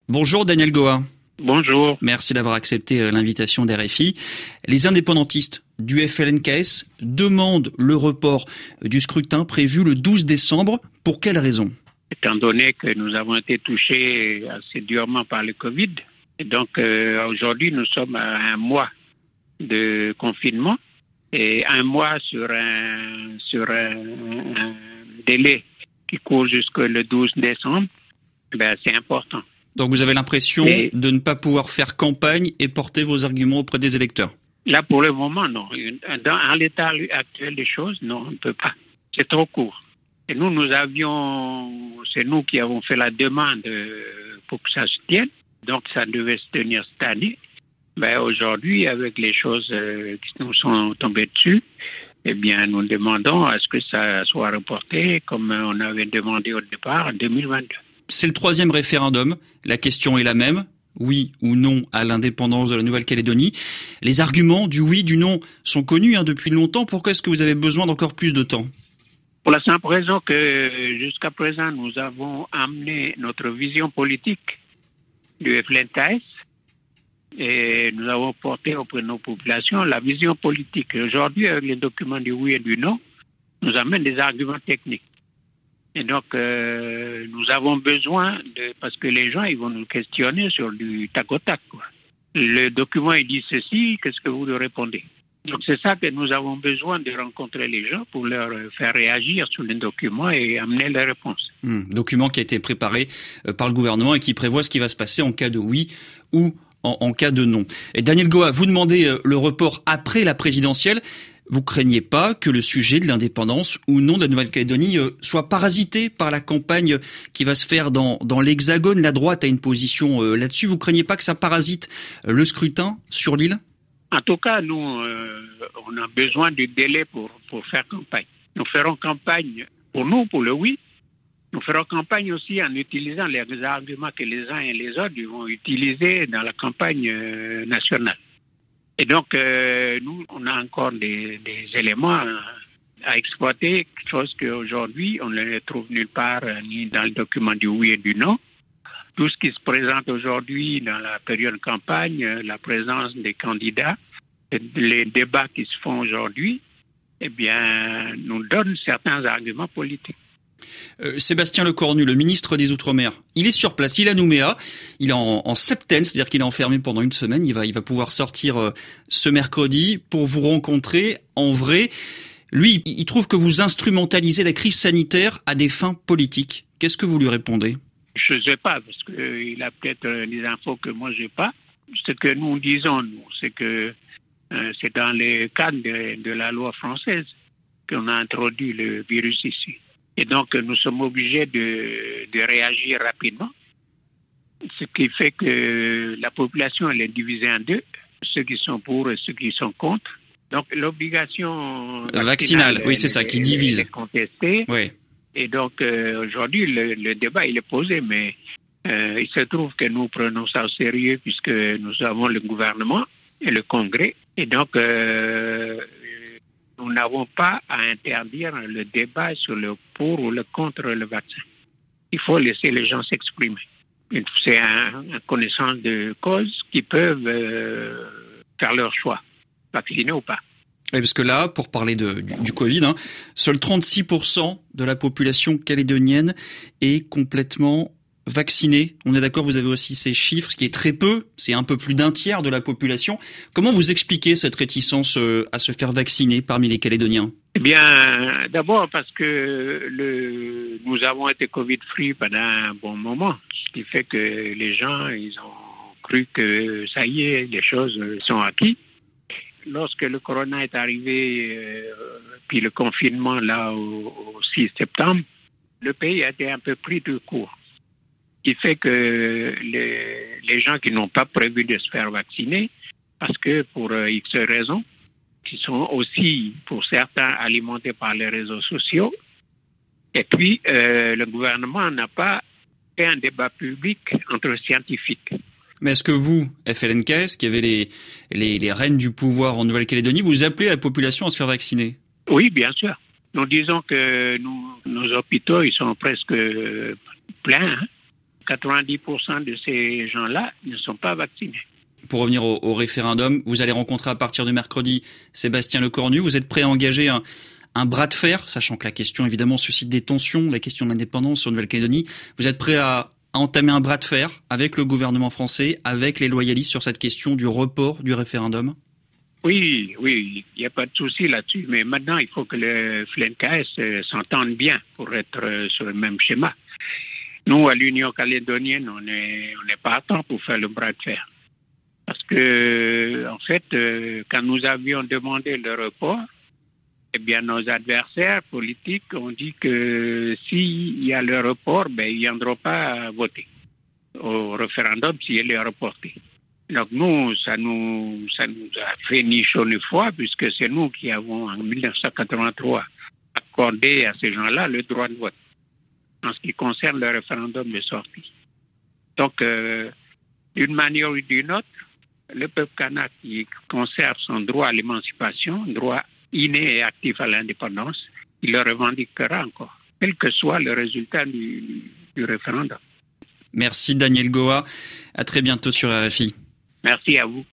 Bonjour Daniel Goa. Bonjour. Merci d'avoir accepté l'invitation d'RFI. Les indépendantistes du FLNKS demandent le report du scrutin prévu le 12 décembre. Pour quelle raison ? Étant donné que nous avons été touchés assez durement par le Covid, et donc aujourd'hui nous sommes à un mois de confinement et un mois sur un délai qui court jusqu'au 12 décembre, c'est important. Donc vous avez l'impression de ne pas pouvoir faire campagne et porter vos arguments auprès des électeurs ? Là, pour le moment, non. Dans l'état actuel des choses, non, on ne peut pas. C'est trop court. Et c'est nous qui avons fait la demande pour que ça se tienne. Donc, ça devait se tenir cette année. Aujourd'hui, avec les choses qui nous sont tombées dessus, nous demandons à ce que ça soit reporté comme on avait demandé au départ en 2022. C'est le 3e référendum. La question est la même. Oui ou non à l'indépendance de la Nouvelle-Calédonie. Les arguments du oui, du non sont connus depuis longtemps. Pourquoi est-ce que vous avez besoin d'encore plus de temps ? Pour la simple raison que jusqu'à présent, nous avons amené notre vision politique du FLNKS et nous avons porté auprès de nos populations la vision politique. Aujourd'hui, avec les documents du oui et du non, nous amènent des arguments techniques. Et donc, nous avons besoin parce que les gens, ils vont nous questionner sur du tac au tac, quoi. Le document, il dit ceci, qu'est-ce que vous leur répondez? Donc, c'est ça que nous avons besoin de rencontrer les gens pour leur faire réagir sur les documents et amener les réponses. Document qui a été préparé par le gouvernement et qui prévoit ce qui va se passer en cas de oui ou en cas de non. Et Daniel Goa, vous demandez le report après la présidentielle. Vous craignez pas que le sujet de l'indépendance ou non de la Nouvelle-Calédonie soit parasité par la campagne qui va se faire dans l'Hexagone? La droite a une position là-dessus. Vous craignez pas que ça parasite le scrutin sur l'île? En tout cas, nous, on a besoin du délai pour faire campagne. Nous ferons campagne pour nous, pour le oui. Nous ferons campagne aussi en utilisant les arguments que les uns et les autres vont utiliser dans la campagne nationale. Et donc, nous, on a encore des éléments à exploiter, chose qu'aujourd'hui, on ne les trouve nulle part, ni dans le document du oui et du non. Tout ce qui se présente aujourd'hui dans la période de campagne, la présence des candidats, les débats qui se font aujourd'hui, nous donnent certains arguments politiques. Sébastien Lecornu, le ministre des Outre-mer, il est sur place, il est à Nouméa, il est en septaine, c'est-à-dire qu'il est enfermé pendant une semaine, il va pouvoir sortir ce mercredi pour vous rencontrer en vrai. Lui, il trouve que vous instrumentalisez la crise sanitaire à des fins politiques. Qu'est-ce que vous lui répondez ? Je ne sais pas, parce qu'il a peut-être des infos que moi je n'ai pas. Ce que nous disons, c'est que c'est dans le cadre de la loi française qu'on a introduit le virus ici. Et donc, nous sommes obligés de réagir rapidement, ce qui fait que la population elle est divisée en deux, ceux qui sont pour et ceux qui sont contre. Donc, l'obligation vaccinale, oui, c'est ça, qui divise. Est contestée. Oui. Et donc, aujourd'hui, le débat, il est posé, mais il se trouve que nous prenons ça au sérieux puisque nous avons le gouvernement et le Congrès. Et donc, nous n'avons pas à interdire le débat sur le pour ou le contre le vaccin. Il faut laisser les gens s'exprimer. C'est une connaissance de cause qui peuvent faire leur choix, vacciner ou pas. Oui, parce que là, pour parler du Covid, seuls 36% de la population calédonienne est complètement vaccinée. On est d'accord, vous avez aussi ces chiffres, ce qui est très peu, c'est un peu plus d'un tiers de la population. Comment vous expliquez cette réticence à se faire vacciner parmi les Calédoniens ? D'abord parce que nous avons été Covid-free pendant un bon moment, ce qui fait que les gens, ils ont cru que ça y est, les choses sont acquises. Lorsque le corona est arrivé, puis le confinement là au 6 septembre, le pays a été un peu pris de court. Ce qui fait que les gens qui n'ont pas prévu de se faire vacciner, parce que pour X raisons, qui sont aussi pour certains alimentés par les réseaux sociaux, et puis le gouvernement n'a pas fait un débat public entre scientifiques. Mais est-ce que vous, FLNKS, qui avez les rênes du pouvoir en Nouvelle-Calédonie, vous appelez la population à se faire vacciner ? Oui, bien sûr. Nous disons que nos hôpitaux, ils sont presque pleins. 90% de ces gens-là ne sont pas vaccinés. Pour revenir au référendum, vous allez rencontrer à partir de mercredi Sébastien Lecornu. Vous êtes prêt à engager un bras de fer, sachant que la question évidemment suscite des tensions, la question de l'indépendance sur Nouvelle-Calédonie. Vous êtes prêt à entamer un bras de fer avec le gouvernement français, avec les loyalistes sur cette question du report du référendum? Oui, il n'y a pas de souci là-dessus. Mais maintenant, il faut que le FLNKS s'entende bien pour être sur le même schéma. Nous, à l'Union calédonienne, on n'est pas à temps pour faire le bras de fer. Parce que, en fait, quand nous avions demandé le report, eh bien, nos adversaires politiques ont dit que s'il y a le report, ils ne viendront pas voter au référendum s'il est reporté. Donc nous, ça nous a fait ni chaud ni froid, puisque c'est nous qui avons, en 1983, accordé à ces gens-là le droit de vote en ce qui concerne le référendum de sortie. Donc, d'une manière ou d'une autre, le peuple kanak qui conserve son droit à l'émancipation, droit inné et actif à l'indépendance, il le revendiquera encore, quel que soit le résultat du référendum. Merci Daniel Goa. À très bientôt sur RFI. Merci à vous.